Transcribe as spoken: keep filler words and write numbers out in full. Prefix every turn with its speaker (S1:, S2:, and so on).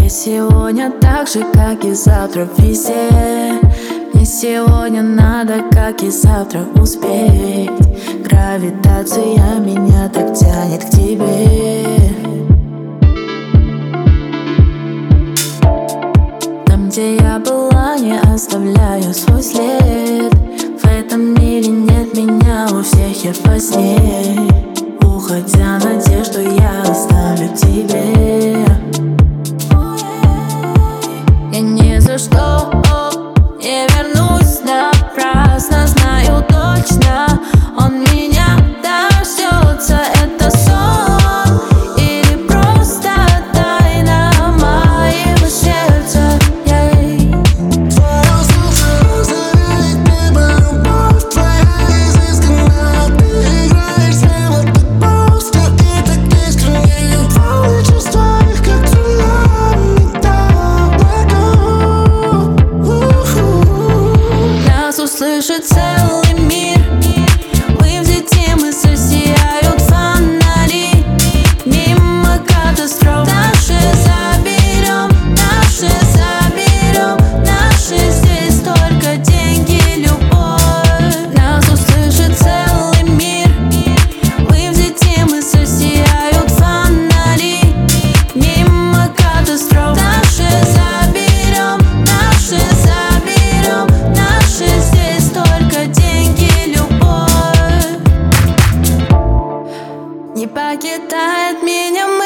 S1: Мне сегодня так же, как и завтра везде. Мне сегодня надо, как и завтра, успеть. Гравитация меня так тянет к тебе. Там, где я была, не оставляю свой след. В этом мире нет меня, у всех я во сне. Уходя, надежду я оставлю тебе. Я ни за что не вернусь напрасно. Знаю точно, он меня дождется. Это сон или просто тайна моего сердца?
S2: Твое солнце озаряет небо, любовь твоя изысканная. Ты играешь с ним вот так просто и так искренне. Полны чувства их, как цунами, так далеко.
S1: Нас услышит целый мир. Мы взлетим, и засияют фонари. Мимо катастроф наши заберем, наши заберем, наши здесь только деньги, любовь. Нас услышит целый мир. Мы взлетим, и засияют фонари. Мимо катастроф наши заберем, наши заберем, наши здесь только деньги, любовь. Не покидает меня